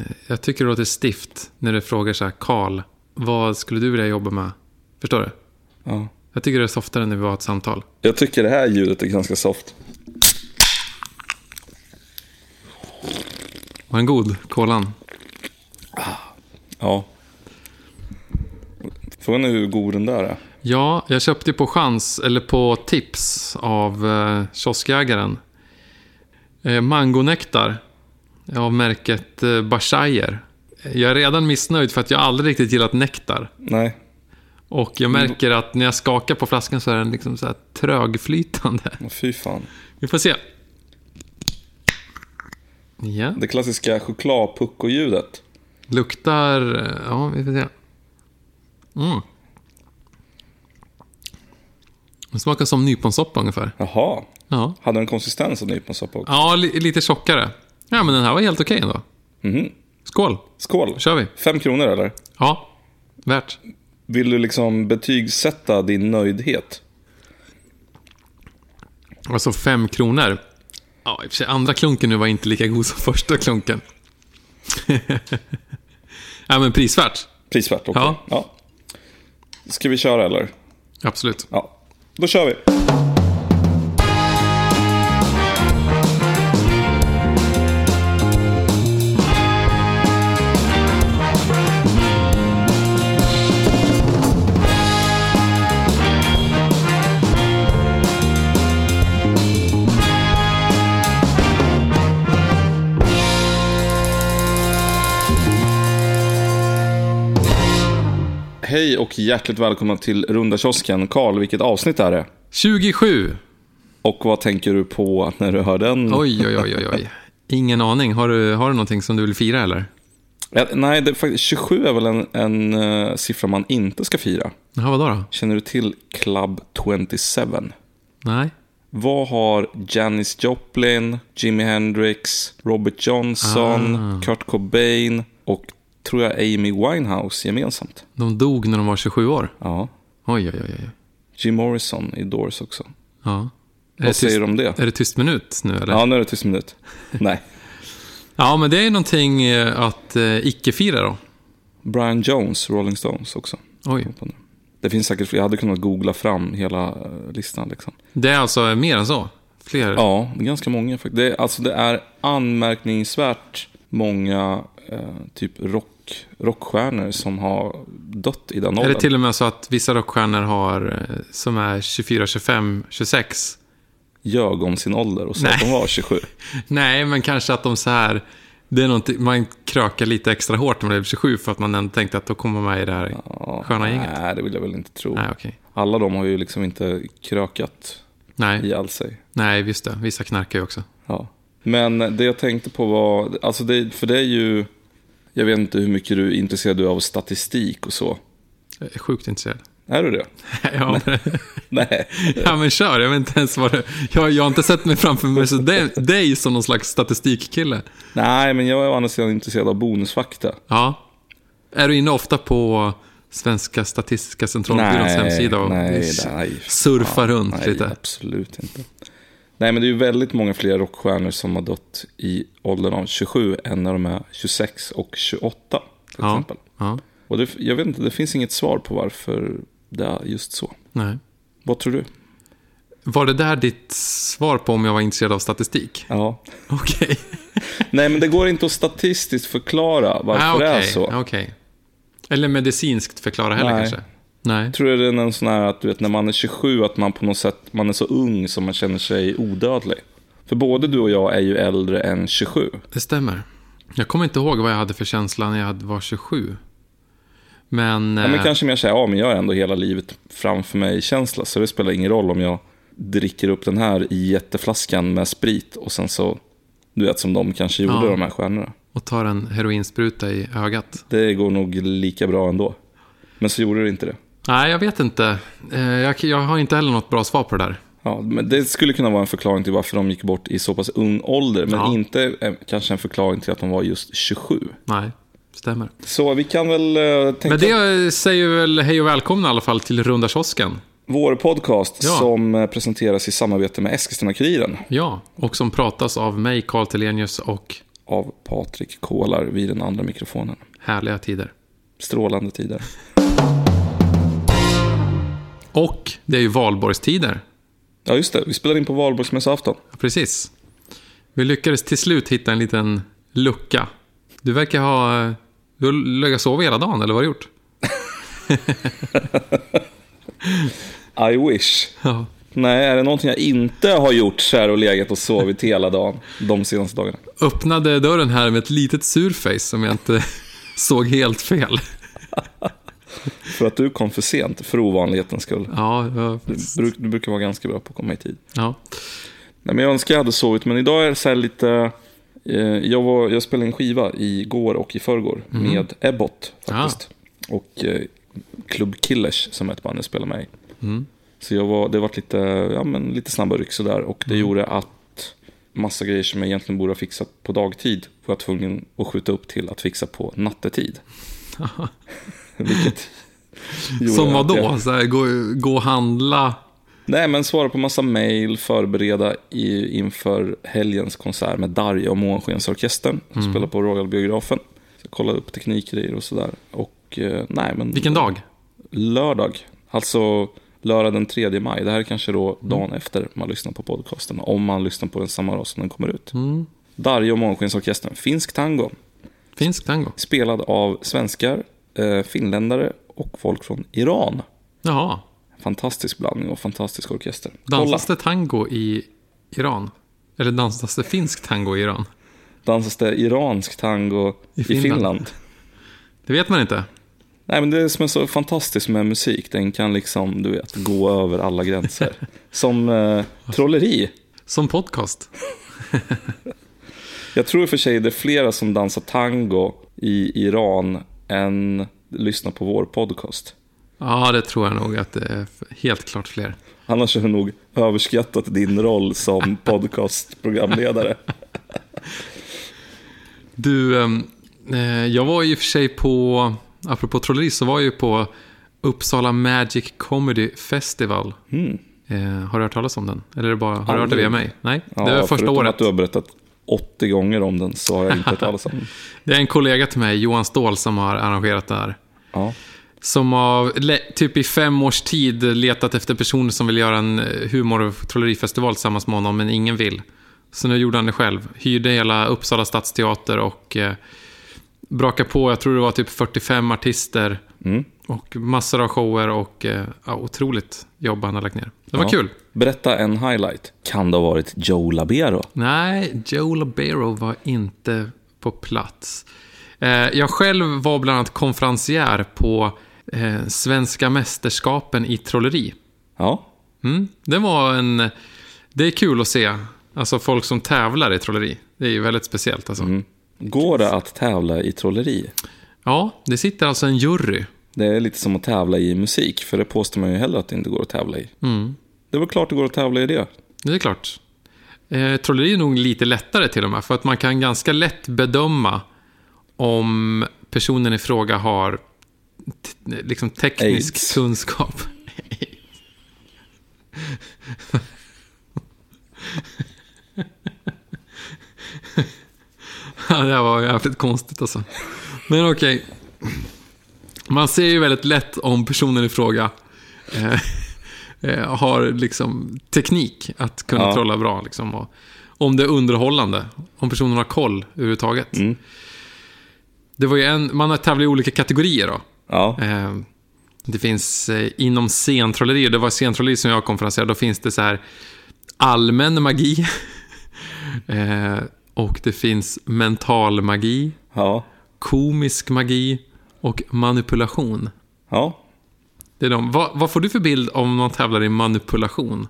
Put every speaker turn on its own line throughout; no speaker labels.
jag tycker det låter stift när du frågar så här: Karl, vad skulle du vilja jobba med? Förstår du?
Ja.
Jag tycker det är softare när vi har ett samtal.
Jag tycker det här ljudet är ganska soft.
Var en god kolan?
Ja. Frågan är hur god den där är.
Ja, jag köpte på chans, eller på tips av kioskägaren. Mangonektar av märket Bashayer. Jag är redan missnöjd för att jag aldrig riktigt gillat nektar.
Nej.
Och jag märker att när jag skakar på flaskan så är den liksom så här trögflytande.
Fy fan.
Vi får se. Ja.
Det klassiska chokladpucko-ljudet.
Luktar... Ja, vi får se. Det smakar som nyponsoppa ungefär.
Jaha.
Ja.
Hade den konsistens av nyponsoppa också?
Ja, lite tjockare. Ja, men den här var helt okej ändå. Skål.
Skål.
Kör vi.
5 kronor eller?
Ja, värt.
Vill du liksom betygsätta din nöjdhet?
Alltså 5 kronor. Ja, i och för sig andra klunken nu var inte lika god som första klunken. Ja, men prisvärt.
Prisvärt, okej. Ja. Ska vi köra eller?
Absolut.
Ja, då kör vi. Hej och hjärtligt välkomna till Runda kiosken. Karl, vilket avsnitt är det?
27.
Och vad tänker du på när du hör den?
Oj. Ingen aning. Har du någonting som du vill fira eller?
Ja, nej, 27 är väl en siffra man inte ska fira.
Jaha, vad då?
Känner du till Club 27?
Nej.
Vad har Janis Joplin, Jimi Hendrix, Robert Johnson, Kurt Cobain och tror jag Amy Winehouse gemensamt?
De dog när de var 27 år?
Ja.
Oj.
Jim Morrison i Doors också.
Ja.
Vad säger du om det?
Är det tyst minut nu eller?
Ja, nu är det tyst minut. Nej.
Ja, men det är någonting att icke-fira då.
Brian Jones, Rolling Stones också.
Oj.
Det finns säkert, jag hade kunnat googla fram hela listan liksom.
Det är alltså mer än så? Fler?
Ja, ganska många faktiskt. Det är anmärkningsvärt många typ rockstjärnor som har dött i den åldern.
Är det till och med så att vissa rockstjärnor har, som är 24, 25, 26
ljög om sin ålder och sa att de var 27?
Nej, men kanske att de så här, det är något, man krökar lite extra hårt när man blev 27 för att man ändå tänkte att då kommer man med i det här sköna gänget.
Nej, det vill jag väl inte tro.
Nej, okay.
Alla de har ju liksom inte krökat ihjäl sig.
Nej, visst det. Vissa knarkar ju också.
Ja. Men det jag tänkte på var, alltså för det är ju, jag vet inte hur mycket du är intresserad av statistik och så.
Jag är sjukt intresserad.
Är du det?
Ja.
Nej.
Ja, men kör. Jag vet inte ens vad det... Jag har inte sett mig framför mig så dig som någon slags statistikkille.
Nej, men jag är å andra sidan intresserad av bonusfakta.
Ja. Är du inne ofta på Svenska Statistiska Centralbyråns hemsida och surfar runt lite?
Nej, absolut inte. Nej, men det är ju väldigt många fler rockstjärnor som har dött i åldern av 27 än när de är 26 och 28 till exempel.
Ja.
Och jag vet inte, det finns inget svar på varför det är just så.
Nej.
Vad tror du?
Var det där ditt svar på om jag var intresserad av statistik?
Ja.
Okej.
Nej, men det går inte att statistiskt förklara varför det är så.
Okej. Eller medicinskt förklara heller kanske. Nej.
Tror du det är någon sån här att du vet, när man är 27 att man på något sätt, man är så ung som man känner sig odödlig? För både du och jag är ju äldre än 27.
Det stämmer. Jag kommer inte ihåg vad jag hade för känsla när jag var 27. Men
kanske mer säga, men jag är ändå hela livet framför mig känsla. Så det spelar ingen roll om jag dricker upp den här i jätteflaskan med sprit. Och sen så, du vet som de kanske gjorde de här stjärnorna.
Och tar en heroinspruta i ögat.
Det går nog lika bra ändå. Men så gjorde det inte det.
Nej, jag vet inte. Jag har inte heller något bra svar på det där.
Ja, men det skulle kunna vara en förklaring till varför de gick bort i så pass ung ålder. Men inte kanske en förklaring till att de var just 27.
Nej, stämmer.
Så vi kan väl tänka...
Men det säger väl hej och välkomna i alla fall till Runda kiosken.
Vår podcast som presenteras i samarbete med Eskilstuna-Kuriren.
Ja, och som pratas av mig, Karl Telenius och...
av Patrik Kålar vid den andra mikrofonen.
Härliga tider.
Strålande tider.
Och det är ju valborgstider.
Ja, just det. Vi spelade in på valborgsmässoafton.
Precis. Vi lyckades till slut hitta en liten lucka. Du verkar ha... Du har legat och sovit hela dagen, eller vad har du gjort?
I wish.
Ja.
Nej, är det någonting jag inte har gjort så är det legat och sovit hela dagen de senaste dagarna.
Öppnade dörren här med ett litet surface som jag inte såg helt fel.
För att du kom för sent, för ovanlighetens skull.
Ja,
Du brukar vara ganska bra på att komma i tid.
ja.
Nej, men jag önskar jag hade sovit, men idag är det så här lite... Jag spelade en skiva igår och i förrgår med Ebbot faktiskt. Och Club Killers som ett band jag spelar med i. Så det var lite snabba ryck sådär. Och det gjorde att massa grejer som jag egentligen borde ha fixat på dagtid var jag tvungen att skjuta upp till att fixa på nattetid. Vilket
Som vad då? Så här, gå och handla?
Nej, men svara på massa mejl, förbereda inför helgens konsert med Darja och Månskensorkestern som spelar på Royal-biografen. Så kolla upp teknikgrejer och sådär. Och nej, men...
Vilken dag?
Lördag. Alltså lördag den 3 maj. Det här är kanske då dagen efter man lyssnar på podcasten. Om man lyssnar på den samma dag som den kommer ut. Darja och Månskensorkestern. Finsk tango.
Finsk tango.
Spelad av svenskar, finländare och folk från Iran.
Jaha.
Fantastisk blandning och fantastisk orkester.
Dansas det tango i Iran? Eller dansas det finsk tango i Iran?
Dansas det iransk tango i Finland?
Det vet man inte.
Nej, men det som är så fantastiskt med musik, den kan liksom, du vet, gå över alla gränser. Som trolleri.
Som podcast.
Jag tror för sig det är flera som dansar tango i Iran än lyssnar på vår podcast.
Ja, det tror jag nog att det är helt klart fler.
Annars har du nog överskattat din roll som podcastprogramledare.
Du, jag var ju för sig på, apropå trolleri, så var jag ju på Uppsala Magic Comedy Festival. Har du hört talas om den? Eller är det bara, har du hört det via mig? Nej,
Ja,
det var första året.
Att du har berättat 80 gånger om den så har jag inte hört talas om den.
Det är en kollega till mig, Johan Ståhl, som har arrangerat det här.
Ja.
Som har typ i 5 års tid letat efter personer som vill göra en humor- och trollerifestival tillsammans med honom, men ingen vill. Så nu gjorde han det själv. Hyrde hela Uppsala stadsteater och brakade på, jag tror det var typ 45 artister och massor av shower och otroligt jobb han har lagt ner. Det var kul.
Berätta en highlight. Kan det ha varit Joe Labero?
Nej, Joe Labero var inte på plats. Jag själv var bland annat konferencier på Svenska mästerskapen i trolleri.
Ja.
Det är kul att se. Alltså folk som tävlar i trolleri. Det är ju väldigt speciellt alltså.
Går det att tävla i trolleri?
Ja, det sitter alltså en jury.
Det är lite som att tävla i musik. För det påstår man ju heller att det inte går att tävla i. Det är väl klart det går att tävla i det.
Det är klart. Trolleri är nog lite lättare till och med. För att man kan ganska lätt bedöma om personen i fråga har liksom teknisk
AIDS.
kunskap. Ja, det var jävligt konstigt alltså. Men okej. Man ser ju väldigt lätt om personen i fråga har liksom teknik att kunna trolla bra liksom, och om det är underhållande, om personen har koll överhuvudtaget. Det var ju man har tävlat i olika kategorier då.
Ja.
Det finns inom scentrolleri, det var scentrolleri som jag konferenserade, då finns det så här allmän magi och det finns mental magi, komisk magi och manipulation.
Ja.
Det är vad får du för bild om man tävlar i manipulation?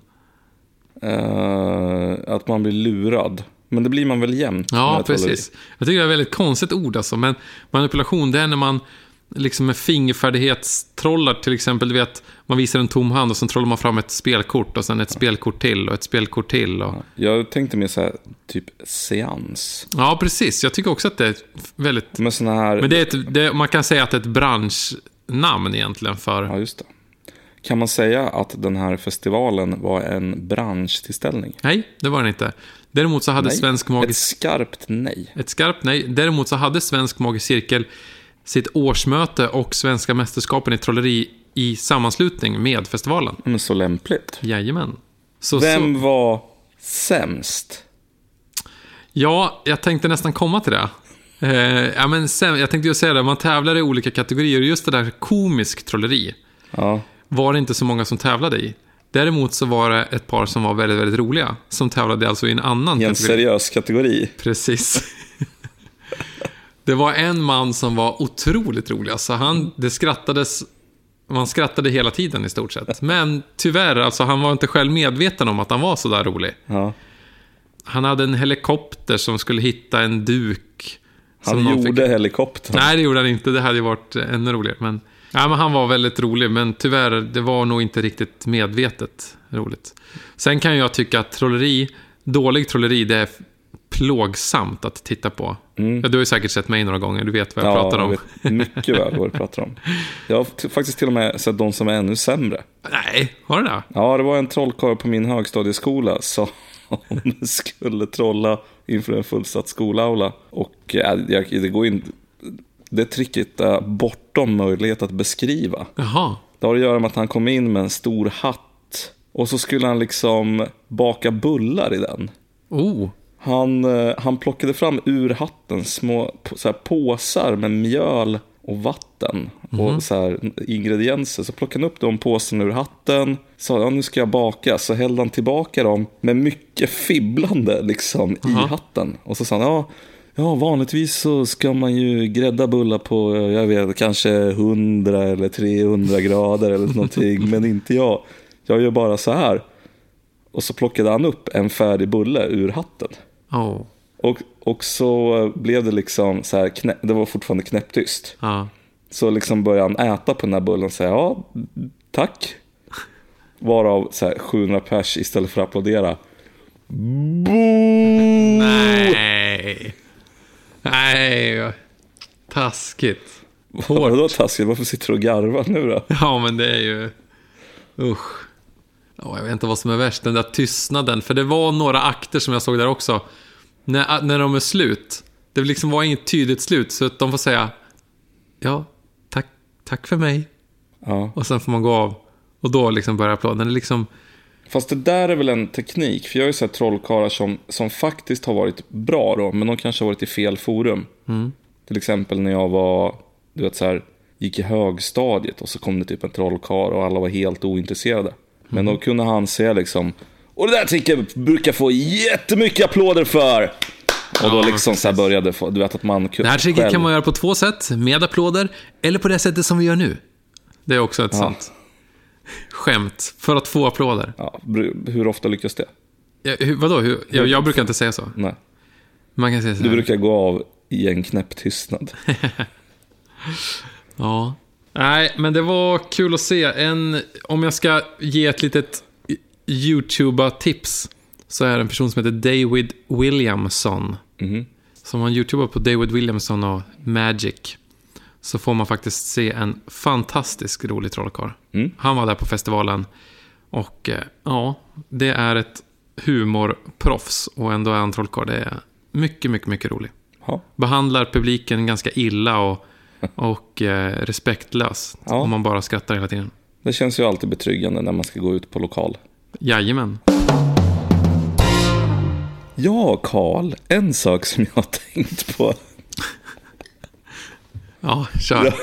Att man blir lurad. Men det blir man väl jämt.
Ja, precis. Jag tycker det är ett väldigt konstigt ord alltså. Men manipulation, det är när man liksom med fingerfärdighetstrollar, till exempel, du vet, man visar en tom hand och sen trollar man fram ett spelkort och sen ett spelkort till och ett spelkort till. Och...
Jag tänkte mer så här, typ seans.
Ja, precis. Jag tycker också att det är väldigt...
Men såna här...
Men man kan säga att det är ett branschnamn egentligen för...
Ja, just det. Kan man säga att den här festivalen var en branschtillställning?
Nej, det var den inte. Däremot så hade
Nej.
Svensk Magisk...
Ett skarpt nej.
Ett skarpt nej. Däremot så hade Svensk Magisk Cirkel sitt årsmöte och Svenska mästerskapen i trolleri i sammanslutning med festivalen.
Men så lämpligt.
Jajamän.
Vem var sämst?
Ja, jag tänkte nästan komma till det. Jag tänkte ju säga det, man tävlar i olika kategorier och just det där komisk trolleri var det inte så många som tävlade i. Däremot så var det ett par som var väldigt, väldigt roliga som tävlade alltså i en annan
kategori. En seriös kategori.
Precis. Det var en man som var otroligt rolig. Alltså man skrattade hela tiden i stort sett. Men tyvärr, alltså, han var inte själv medveten om att han var så där rolig.
Ja.
Han hade en helikopter som skulle hitta en duk.
Han gjorde helikoptern.
Nej, det gjorde han inte. Det hade ju varit ännu roligare. Men han var väldigt rolig. Men tyvärr, det var nog inte riktigt medvetet roligt. Sen kan jag tycka att dålig trolleri, det är plågsamt att titta på. Ja, du har ju säkert sett mig några gånger. Du vet vad jag pratar om.
Jag vet mycket väl vad du pratar om. Jag har faktiskt till och med sett de som är ännu sämre.
Nej, har du det?
Ja, det var en trollkarl på min högstadieskola som skulle trolla inför en fullsatt skolaula. Och det går in... Det tricket är bortom möjlighet att beskriva.
Jaha.
Det har att göra med att han kom in med en stor hatt. Och så skulle han liksom baka bullar i den.
Oh.
Han plockade fram ur hatten små så här påsar med mjöl och vatten och så här ingredienser. Så plockade han upp de påsarna ur hatten. Sa, nu ska jag baka. Så hällde han tillbaka dem med mycket fibblande liksom i hatten. Och så sa han, ja, vanligtvis så ska man ju grädda bullar på, jag vet, kanske 100 eller 300 grader eller någonting. Men inte jag. Jag gör bara så här. Och så plockade han upp en färdig bulle ur hatten.
Oh.
Och så blev det liksom så här, det var fortfarande knäpptyst. Så liksom började han äta på den här bullen och säga, ja, tack. Varav så här 700 pers istället för att applådera. Boo!
Nej, taskigt.
Vadå taskigt? Varför sitter du och garvar nu då?
Ja, men det är ju... Usch. Jag vet inte vad som är värst, den där tystnaden. För det var några akter som jag såg där också. När de är slut. Det liksom var inget tydligt slut. Så att de får säga, ja, tack för mig.
Ja.
Och sen får man gå av. Och då liksom börjar applåden. Det liksom...
Fast det där är väl en teknik. För jag har ju sett trollkarlar som faktiskt har varit bra då. Men de kanske har varit i fel forum. Till exempel när jag var, du vet så här, gick i högstadiet. Och så kom det typ en trollkarl och alla var helt ointresserade. Men då kunde han säga liksom, och det där tricket brukar få jättemycket applåder för. Och då liksom så här började få, du vet att man kunde.
Det här tricket kan man göra på 2 sätt, med applåder eller på det sättet som vi gör nu. Det är också ett sånt skämt för att få applåder.
Ja, hur ofta lyckas det?
Vadå? Jag brukar inte säga så.
Nej.
Man kan säga så.
Du brukar gå av i en knäpp tystnad.
Ja. Nej, men det var kul att se. Om jag ska ge ett litet YouTube-tips, så är det en person som heter David Williamson. Som har en YouTuber på David Williamson och Magic. Så får man faktiskt se en fantastisk rolig trollkarl. Han var där på festivalen. Och ja, det är ett humorproffs. Och ändå är han trollkarl. Det är mycket, mycket, mycket rolig. Behandlar publiken ganska illa och respektlös. Om man bara skrattar hela tiden.
Det känns ju alltid betryggande när man ska gå ut på lokal.
Jajamän.
Ja, Carl, en sak som jag har tänkt på.
Ja, kör.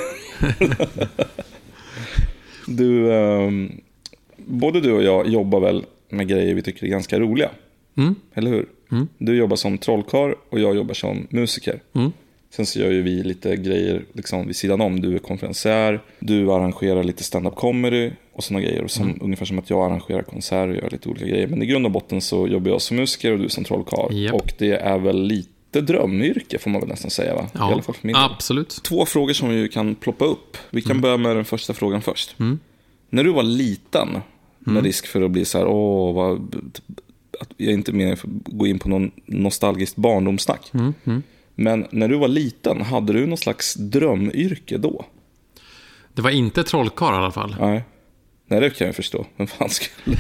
Både du och jag jobbar väl med grejer vi tycker är ganska roliga. Eller hur? Du jobbar som trollkarl och jag jobbar som musiker. Sen så gör ju vi lite grejer liksom vid sidan om. Du är konferencier, du arrangerar lite stand-up comedy och såna grejer. Ungefär som att jag arrangerar konserter och gör lite olika grejer. Men i grund och botten så jobbar jag som musiker och du som trollkarl.
Yep.
Och det är väl lite drömyrke får man väl nästan säga, va?
Ja,
i alla fall för min del.
Absolut.
2 frågor som vi kan ploppa upp. Vi kan börja med den första frågan först. När du var liten, med risk för att bli så här, att jag inte mer gå in på någon nostalgiskt barndomssnack. Men när du var liten, hade du någon slags drömyrke då?
Det var inte trollkarl i alla fall.
Nej. Nej, det kan jag förstå. Men fan skulle...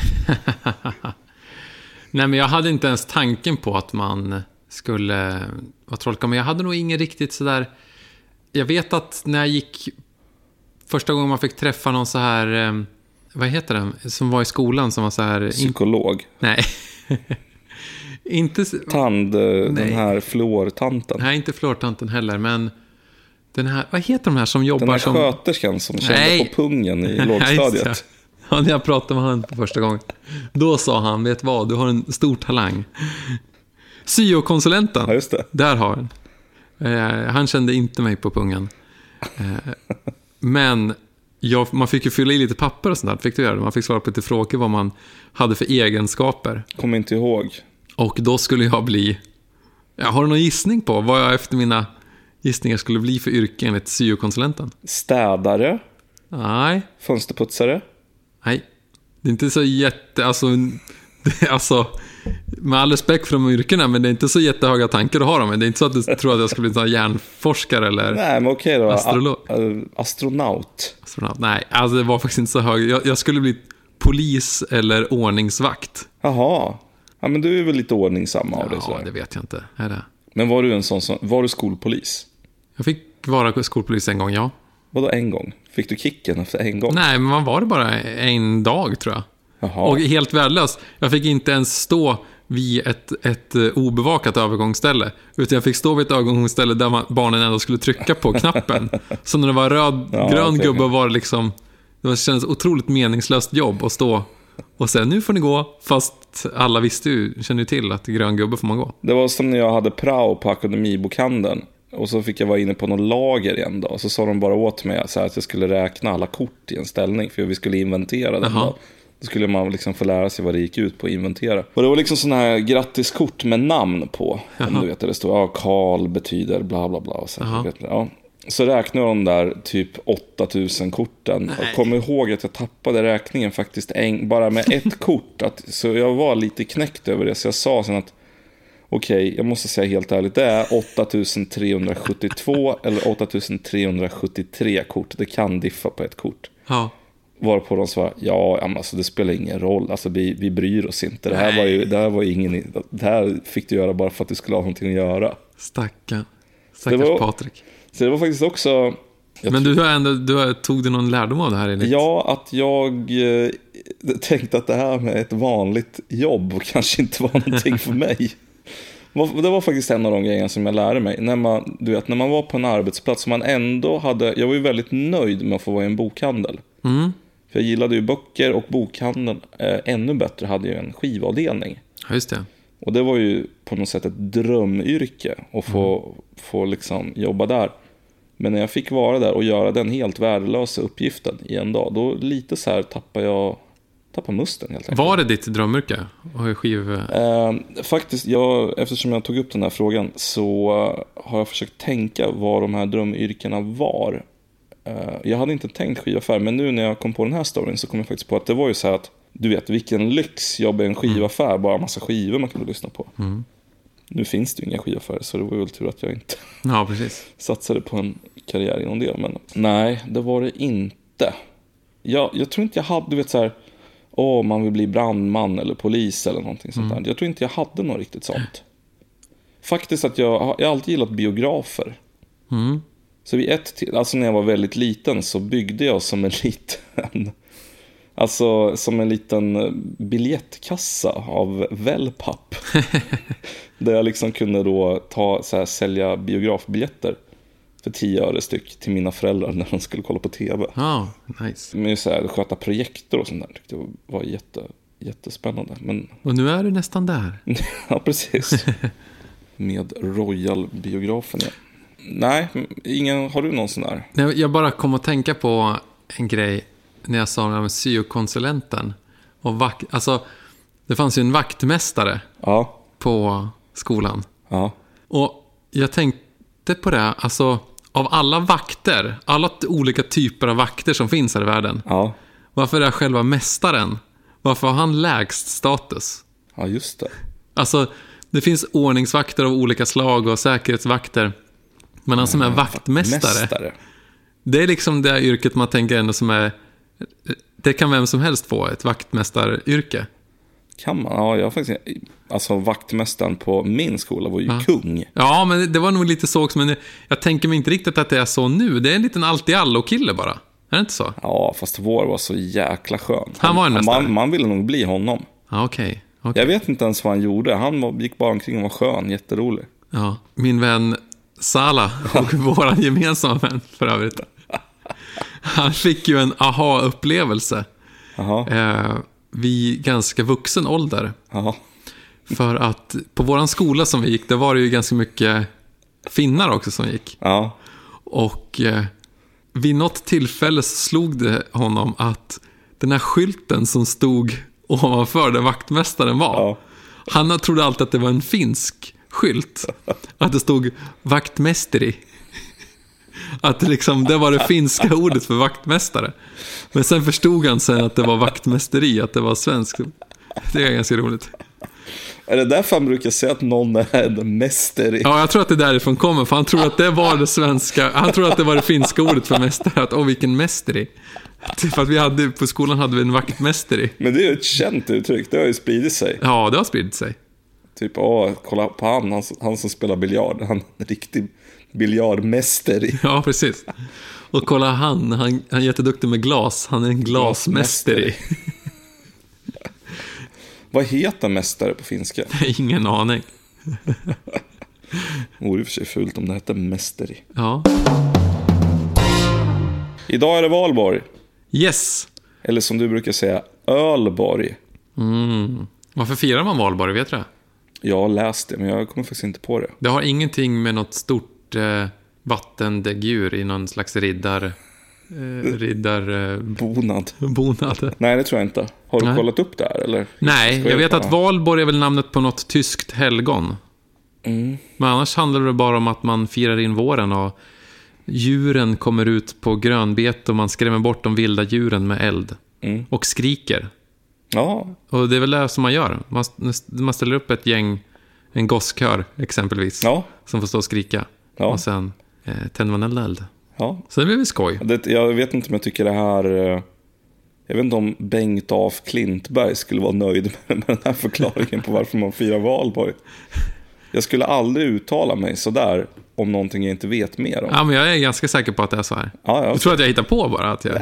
Nej, men jag hade inte ens tanken på att man skulle vara trollkarl. Men jag hade nog ingen riktigt sådär... Jag vet att när jag gick... Första gången man fick träffa någon så här... Vad heter det? Som var i skolan som var så här...
Psykolog.
Nej. Inte...
Den här fluortanten.
Nej, inte fluortanten heller, men... Den här... Vad heter de här som jobbar som...
Den här sköterskan som kände på pungen i lågstadiet.
Ja, när jag pratade med han första gången. Då sa han, vet vad, du har en stor talang. Syokonsulenten.
Ja, just det.
Där har han. Han kände inte mig på pungen. Men man fick ju fylla i lite papper och sånt där. Fick du göra det? Man fick svara på lite frågor vad man hade för egenskaper.
Kommer inte ihåg.
Och då skulle jag bli... Har du någon gissning på vad jag efter mina gissningar skulle bli för yrke enligt syokonsulenten?
Städare?
Nej.
Fönsterputsare?
Nej. Det är inte så alltså, med all respekt för de yrkena, men det är inte så jättehöga tankar att ha dem. Men det är inte så att du tror att jag skulle bli en sån här hjärnforskare eller...
Nej, men okej då.
Astronaut. Nej, alltså det var faktiskt inte så hög. Jag skulle bli polis eller ordningsvakt.
Jaha. Ja, men du är väl lite ordningsam av dig.
Ja, det vet jag inte. Är det?
Men var du var du skolpolis?
Jag fick vara skolpolis en gång, ja.
Vadå en gång? Fick du kicken efter en gång?
Nej, men man var det bara en dag, tror jag.
Jaha.
Och helt värdelöst. Jag fick inte ens stå vid ett obevakat övergångsställe. Utan jag fick stå vid ett övergångsställe där barnen ändå skulle trycka på knappen. Så när det var grön gubbe var det liksom... Det kändes otroligt meningslöst jobb att stå och säga, nu får ni gå. Fast alla kände ju till att grön gubbe får man gå.
Det var som när jag hade prao på Akademibokhandeln. Och så fick jag vara inne på någon lager en dag. Så sa de bara åt mig så här, att jag skulle räkna alla kort i en ställning. För vi skulle inventera den då. Då skulle man liksom få lära sig vad det gick ut på att inventera. Och det var liksom sådana här grattiskort med namn på. Om du vet det står, Karl betyder bla bla bla. Och så, så räknade de där typ 8000 korten. Nej. Och kom ihåg att jag tappade räkningen faktiskt bara med ett kort. Så jag var lite knäckt över det. Så jag sa sen att okej, jag måste säga helt ärligt, det är 8372 eller 8373 kort. Det kan diffa på ett kort.
Ja.
Varpå de svarade, alltså det spelar ingen roll. Alltså vi bryr oss inte. Det här fick du göra bara för att du skulle ha någonting att göra. Stackars
Patrik.
Så det var faktiskt också...
Men tog du någon lärdom av det här?
Ja, att jag tänkte att det här med ett vanligt jobb kanske inte var någonting för mig. Det var faktiskt en av de grejerna som jag lärde mig. När man var på en arbetsplats som man ändå hade... Jag var ju väldigt nöjd med att få vara i en bokhandel.
Mm.
För jag gillade ju böcker, och bokhandeln ännu bättre hade ju en skivavdelning.
Ja, just det.
Och det var ju på något sätt ett drömyrke att få liksom jobba där. Men när jag fick vara där och göra den helt värdelösa uppgiften i en dag, då lite så här tappade musten helt enkelt.
Var det ditt drömyrke?
Faktiskt, eftersom jag tog upp den här frågan så har jag försökt tänka vad de här drömyrkena var. Jag hade inte tänkt skivaffär, men nu när jag kom på den här storyn så kom jag faktiskt på att det var ju så här att du vet vilken lyx jobba i en skivaffär, bara en massa skivor man kunde lyssna på.
Mm.
Nu finns det ju inga skivaffärer, så det var ju tur att jag inte satsade på en karriär inom det. Men nej, det var det inte. Jag tror inte jag hade, du vet så här, man vill bli brandman eller polis eller någonting sånt där. Jag tror inte jag hade något riktigt sånt. Faktiskt att jag har alltid gillat biografer.
Mm.
Så alltså när jag var väldigt liten så byggde jag som en liten biljettkassa av wellpapp. Där jag liksom kunde då sälja biografbiljetter för 10 öre styck till mina föräldrar när de skulle kolla på tv.
Nice.
Men sköta projekter och sånt där tyckte jag var jättespännande.
Och nu är du nästan där.
Ja, precis. Med Royal-biografen, ja. Nej, har du någon sån där?
Jag bara kom att tänka på en grej när jag sa om syokonsulenten. Och det fanns ju en vaktmästare på skolan.
Ja.
Och jag tänkte på det, alltså av alla olika typer av vakter som finns här i världen.
Ja.
Varför är själva mästaren? Varför har han lägst status?
Ja, just det.
Alltså, det finns ordningsvakter av olika slag och säkerhetsvakter. Men han som är vaktmästare, det är liksom det yrket man tänker ändå som är Det kan vem som helst få, ett vaktmästaryrke.
Kan man? Ja, jag faktiskt... Alltså vaktmästaren på min skola var ju kung.
Ja, men det var nog lite så också. Men jag tänker mig inte riktigt att det är så nu. Det är en liten allt-i-allo-kille bara. Är det inte så?
Ja, fast vår var så jäkla skön.
Han var en mästare.
Man ville nog bli honom.
Ja, okej.
Jag vet inte ens vad han gjorde. Han gick bara omkring och var skön, jätterolig.
Ja, min vän Sala och våran gemensamma vän för övrigt. Han fick ju en aha-upplevelse. Vid ganska vuxen ålder.
Aha.
För att på våran skola som vi gick, där var det ju ganska mycket finnar också som gick.
Ja.
Och vid något tillfälle så slog det honom att den här skylten som stod ovanför där vaktmästaren var, han trodde alltid att det var en finsk skylt. Att det stod vaktmästeri. Att liksom, det var det finska ordet för vaktmästare. Men sen förstod han sen att det var vaktmästeri, att det var svenskt. Det är ganska roligt.
Är det därför han brukar säga att någon är en mästare?
Ja, jag tror att det därifrån kommer. För han tror att det var det svenska. Han tror att det var det finska ordet för mästare. Att, vilken mästare. För att vi hade, på skolan hade vi en vaktmästare.
Men det är ju ett känt uttryck. Det har ju spridit sig.
Ja, det har spridit sig.
Typ, kolla på han som spelar biljard. Han är en riktig biljardmästare.
Ja, precis. Och kolla han är jätteduktig med glas. Han är en glasmästare.
Vad heter mästare på finska?
Ingen aning.
Det vore i och för sig fult om det hette mästare.
Ja.
Idag är det valborg.
Yes.
Eller som du brukar säga, ölborg.
Varför firar man valborg, vet du det?
Jag har läst det, men jag kommer faktiskt inte på det.
Det har ingenting med något stort vattendäggdjur i någon slags bonad.
Nej, det tror jag inte. Har du kollat upp det här, eller?
Nej, jag vet att valborg är väl namnet på något tyskt helgon. Men annars handlar det bara om att man firar in våren och djuren kommer ut på grönbete och man skrämmer bort de vilda djuren med eld. Och skriker.
Ja.
Och det är väl det som man gör. Man ställer upp ett gäng, en gosskör exempelvis, som får stå och skrika. Och sen tänder man eld.
Ja.
Så det blir väl skoj.
Jag vet inte om jag tycker det här... Jag vet inte om Bengt af Klintberg skulle vara nöjd med den här förklaringen på varför man firar valborg. Jag skulle aldrig uttala mig sådär om någonting jag inte vet mer om.
Ja, men jag är ganska säker på att det är så här.
Ja.
Jag tror att jag hittar på bara att jag...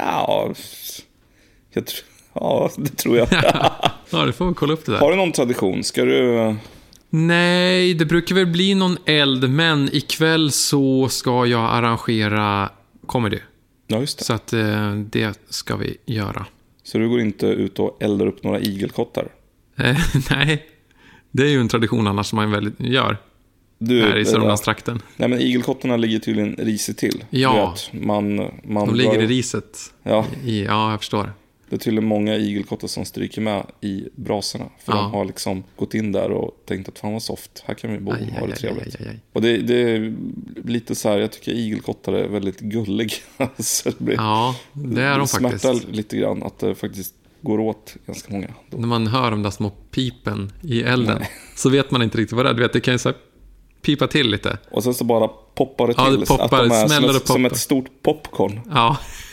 Ja, det tror jag.
Ja, det får vi kolla upp det där.
Har du någon tradition? Ska du...
Nej, det brukar väl bli någon eld, men ikväll så ska jag arrangera comedy.
Ja, just det.
Så att det ska vi göra.
Så du går inte ut och eldar upp några igelkottar?
Nej, det är ju en tradition annars som man väl gör här i Sörmlandstrakten.
Nej, men igelkottarna ligger tydligen risigt till.
Ja,
de
ligger i riset.
Ja.
Ja, jag förstår.
Det är tydligen många igelkottar som stryker med i brasorna. För de har liksom gått in där och tänkt att fan vad soft. Här kan vi bo och ha det trevligt. Och det är lite så här, jag tycker igelkottar är väldigt gulliga. Så det är de faktiskt. Det smärtar lite grann att det faktiskt går åt ganska många.
När man hör de där små pipen i elden så vet man inte riktigt vad det är. Du vet, det kan ju så här pipa till lite.
Och sen så bara poppar det till.
Ja, det poppar,
att de är
smäller
som ett stort popcorn.
Ja.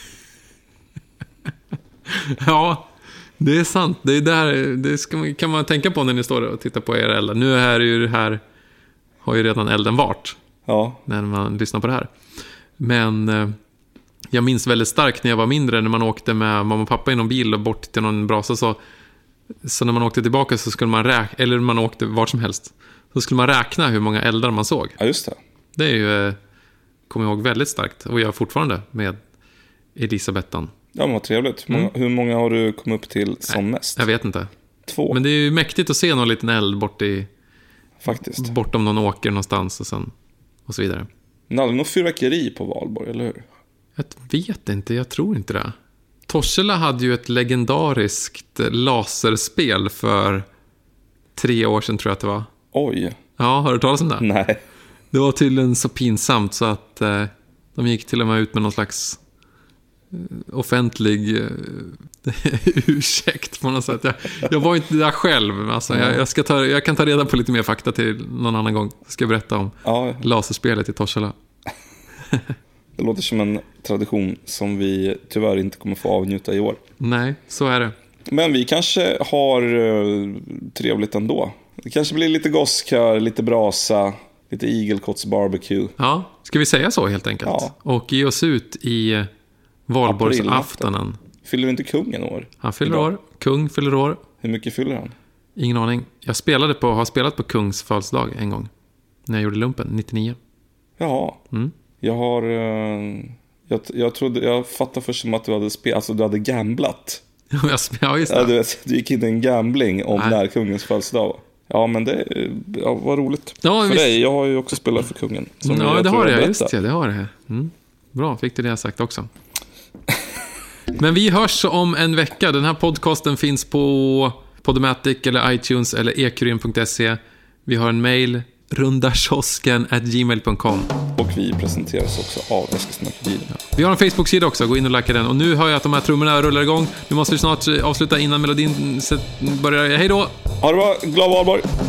Ja, det är sant. Det är där, kan man tänka på när ni står och tittar på er eldar. Nu är det här har ju redan elden varit.
Ja.
När man lyssnar på det här. Men jag minns väldigt starkt när jag var mindre, när man åkte med mamma och pappa i någon bil och bort till någon brasa, så när man åkte tillbaka så skulle man räkna, eller man åkte vart som helst, så skulle man räkna hur många eldar man såg.
Ja, just det.
Det är ju, kommer jag ihåg väldigt starkt, och jag fortfarande med Elisabethan.
Ja, men vad trevligt. Hur många har du kommit upp till som mest?
Jag vet inte.
2.
Men det är ju mäktigt att se någon liten eld
Faktiskt.
Bortom någon åker någonstans och så vidare.
Men aldrig någon fyrverkeri på valborg, eller hur?
Jag vet inte, jag tror inte det. Torshälla hade ju ett legendariskt laserspel för 3 år sedan, tror jag att det var.
Oj.
Ja, har du talat om det?
Nej.
Det var tydligen så pinsamt så att de gick till och med ut med någon slags offentlig ursäkt på något sätt. Jag var inte där själv. Alltså, jag kan ta reda på lite mer fakta till någon annan gång. Jag ska berätta om laserspelet i Torshälla.
Det låter som en tradition som vi tyvärr inte kommer få avnjuta i år.
Nej, så är det.
Men vi kanske har trevligt ändå. Det kanske blir lite gosskör, lite brasa, lite igelkotts barbecue.
Ja, ska vi säga så helt enkelt?
Ja.
Och ge oss ut i valborgsaftonen.
Fyller inte kungen år?
Han fyller år. Kung fyller år.
Hur mycket fyller han?
Ingen aning. Jag har spelat på kungs födelsedag en gång. När jag gjorde lumpen, 99.
Jaha. Jag har... Jag fattade först som att du hade du hade gamblat.
Ja, just det.
Du gick in i en gambling om när kungens födelsedag var. Ja, men det var roligt.
Ja,
för dig, jag har ju också spelat för kungen.
Ja, det har jag. Just det har det. Bra, fick du det sagt också. Men vi hörs om en vecka. Den här podcasten finns på Podomatic eller iTunes eller ekurin.se. Vi har en mail, rundakiosken@gmail.com.
Och vi presenteras också av Eskilstuna-Kuriren.
Ja. Vi har en Facebook-sida också, gå in och likea den. Och nu hör jag att de här trummorna rullar igång. Nu måste vi snart avsluta innan melodin börjar. Hej då!
Ha det bra, glad valborg!